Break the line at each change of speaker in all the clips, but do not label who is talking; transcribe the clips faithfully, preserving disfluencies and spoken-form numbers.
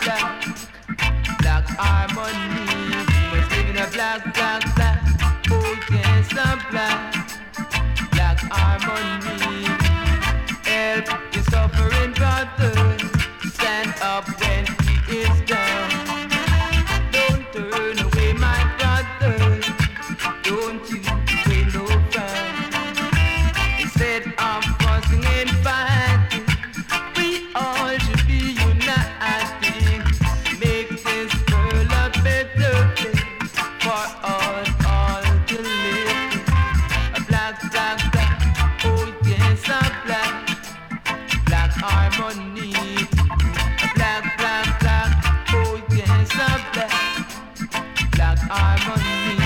black, black harmony. We must live in a black, black, black. Oh yes, a black, black harmony. Help your suffering brother. Stand up when he is down. Don't turn away, my brother. Don't you pay no frown. Instead of fussing and fighting, we all should be united. Make this world a better place for all, all to live. A black, black, black, oh yes, a black, black harmony. A black, black, black, oh yes, a black, black harmony.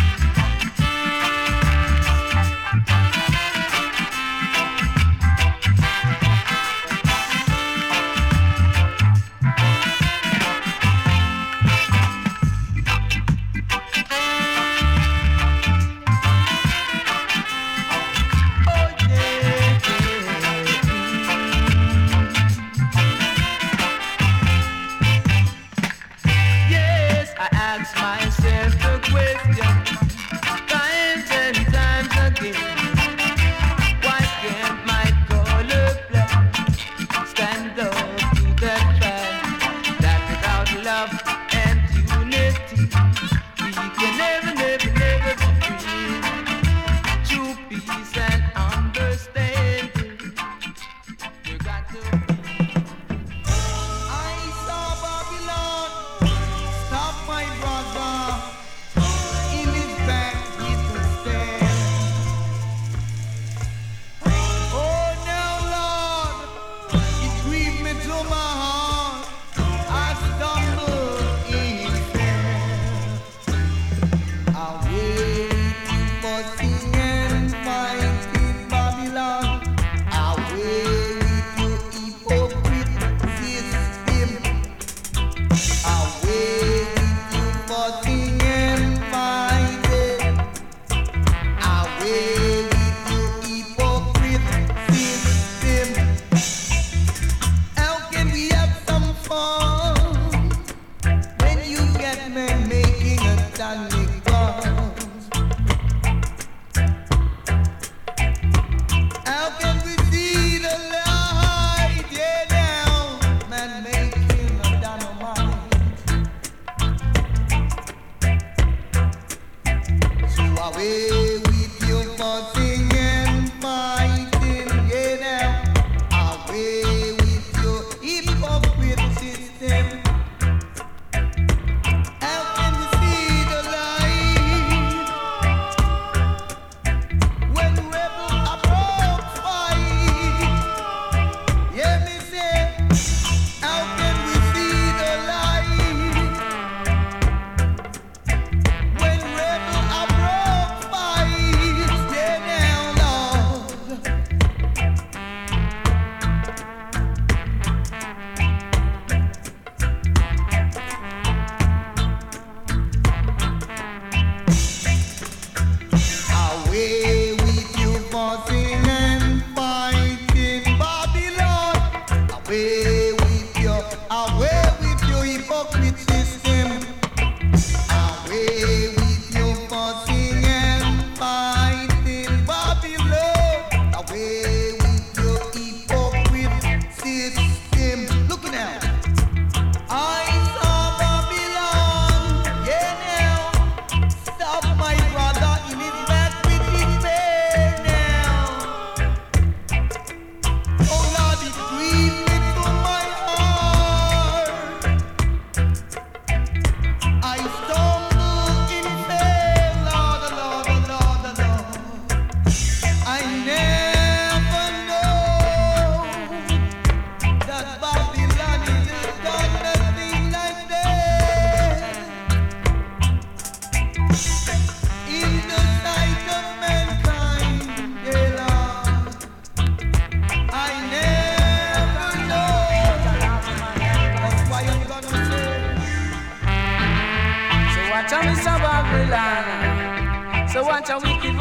So watch a wicked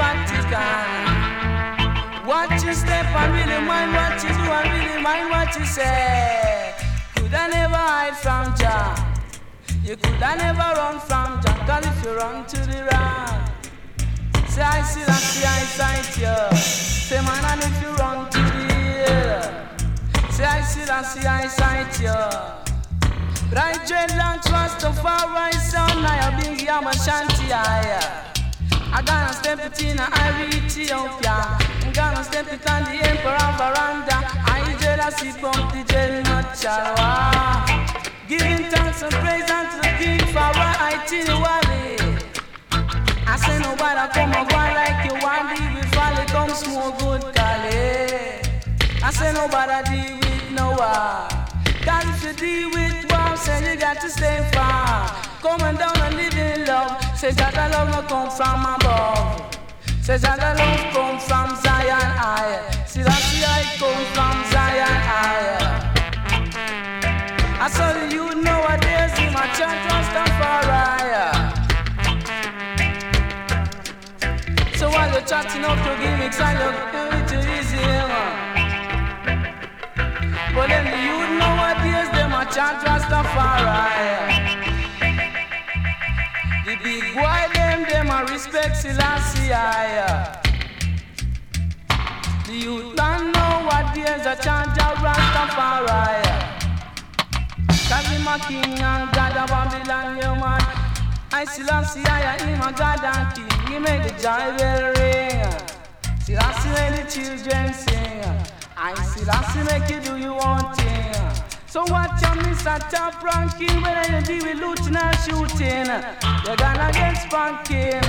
Vatican. Watch you step and really mind what you do and really mind what you say. coulda never hide from Jah. You coulda never run from Jah. 'Cause if you run to the right, say I see that, see I sight you. Say man, and if you run to the hill, say I see that, see I sight you. Right dreadlocks, Rastafari son, I a big yama shanty aya. I gonna step it in a Ethiopia. I'm gonna step it on the emperor veranda. I dread a see pump the dread not chalwa. Giving thanks and praise unto the king for right in the valley. I say nobody come and go like you want to with valley come smoke good Cali. I say nobody deal with no one. Cause if you deal with one, say you got to stay far. Coming down and live in love. Say that the love no come from above. Say that the love come from Zion higher. See that see how it come from Zion higher. I saw the youth nowadays in my church Rastafari. So while you're chatting up to gimmicks and you're going to easy, man. But then the youth nowadays, them a chant Rastafari. The big boy, them, them a respect Selassie. The youth don't know what there's a chant Rastafari. Cause him a king and God of Babylon, you man. I Selassie, I him a God and king. He make the joy bell ring. Selassie make the children sing. I Selassie make you do your own thing. So watch your miss a top ranking. Whether you deal with looting or shooting, you're gonna get spanking.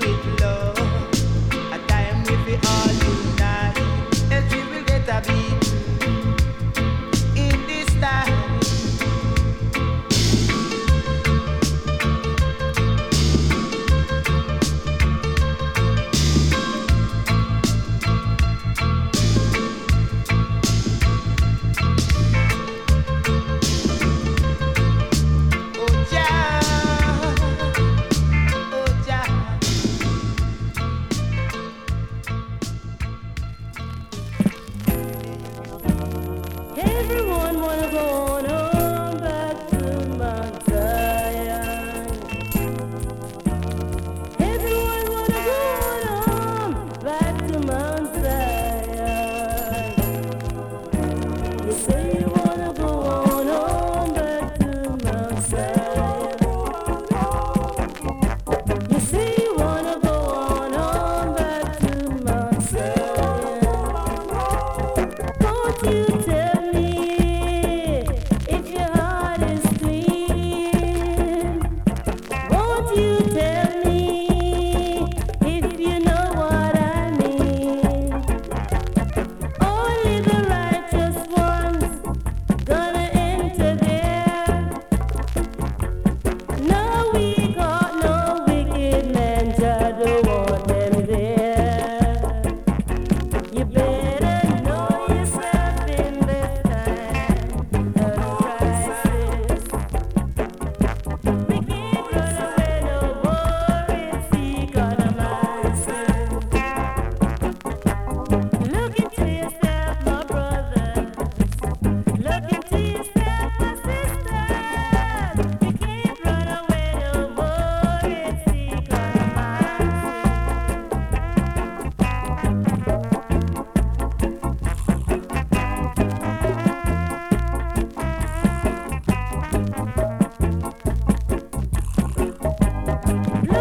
Beat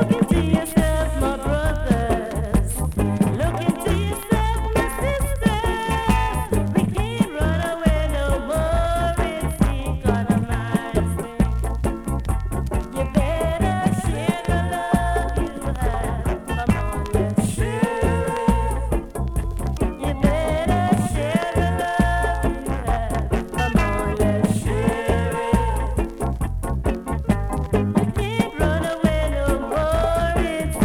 Can't run away no more. It's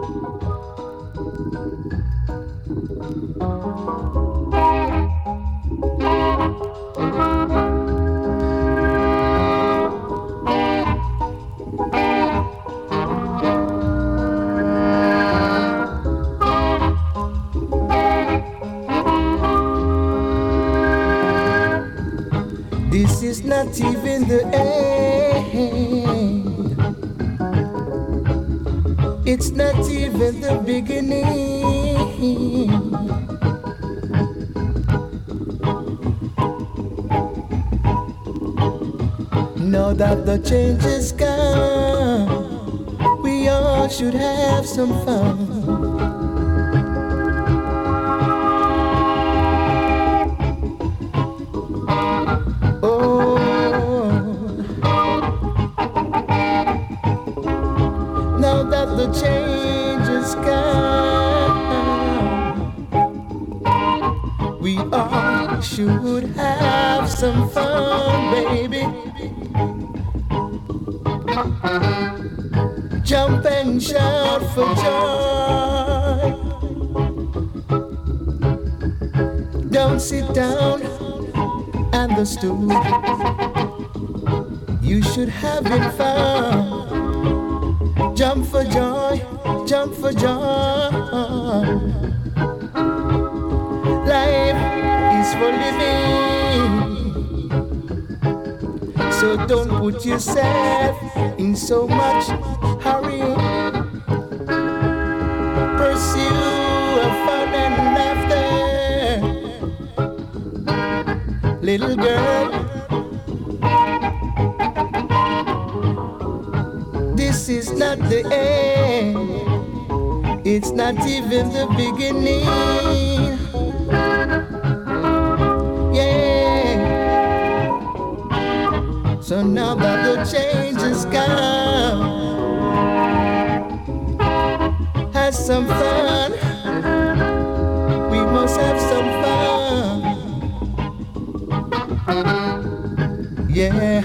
This is not even the end. It's not even the beginning. Now that the change is come, we all should have some fun. The change is come. We all should have some fun, baby. Jump and shout for joy. Don't sit down on the stool. You should have it fun. Jump for joy, jump for joy. Life is for living, so don't put yourself in so much hurry. Pursue a fun and laughter, little girl. This is not the end. It's not even the beginning. Yeah. So now that the change is come, have some fun. We must have some fun. Yeah.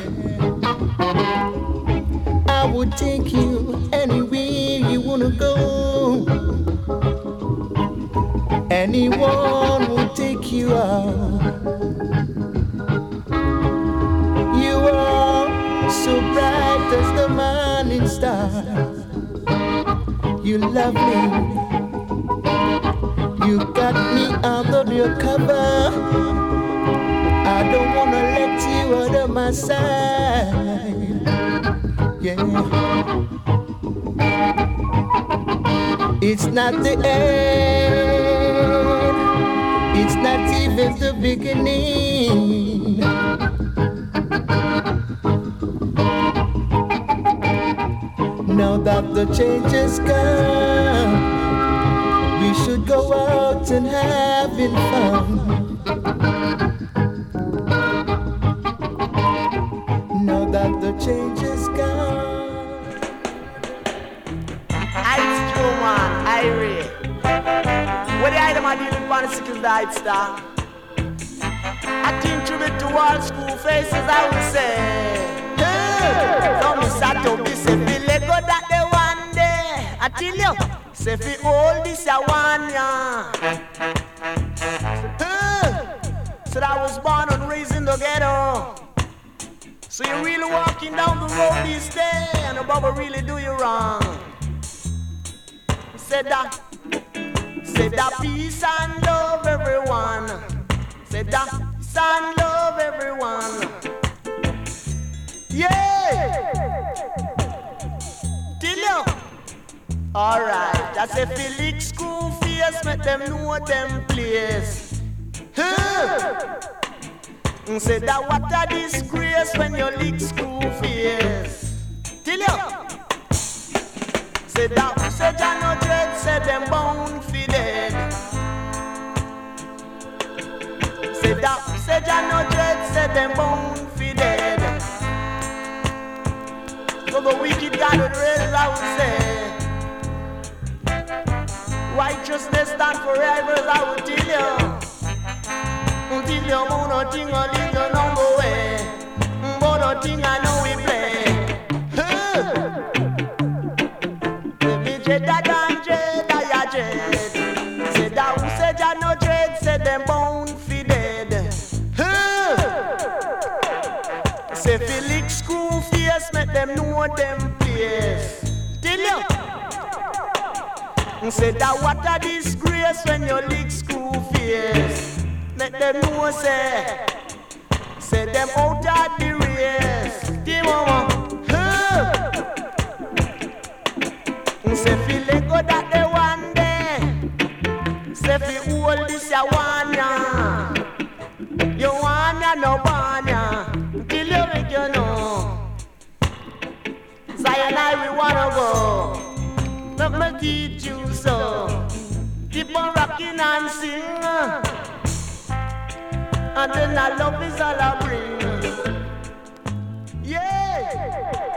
I would take you anywhere you wanna go. Anyone will take you out. You are so bright as the morning star. You love me. You got me under your cover. I don't wanna let you out of my sight. Yeah. It's not the end. It's not even the beginning. Now that the change has come, we should go out and having fun. Now that the change has come.
Ice Joe man, Irie. What the item I dealing with the sickest died star? I think tribute to all school faces, I would say. Hey, so me sat up, me say, feel like go that day one day. I tell you, say fi all this a one ya. Hey, said I was born and raised in the ghetto. So you're really walking down the road this day, and the Baba really do you wrong. Said that, said that peace and love everyone. Said that peace and love everyone. Yeah. Till you. Alright, I say Felix school face, make them know them place. Huh. Say that what a disgrace when you lick school face. Till you. Say that, say John no dread, say them bound fi dead. Say that, say John no dread, say them bound fi dead. So the wicked God would raise, I would say. Righteousness stand forever, I would tell you. Until you move nothing, a little number way. But nothing I know we play. Huh. Let me check that down,
dread. Say that who said ya no dread, say them bound fi dead. Huh. Say Felix screw face, make them know them place. Tell you. Say that what a disgrace when you lick screw face. Make them know say, say them out of the race. Tell mama. Huh. Say fi let go that they one day. Say fi hold this ya one ya. You want ya no want ya. Till you make you know. Zion I we wanna go. Let me teach you so. Keep on rocking and sing. And then our love is all I bring. Yeah.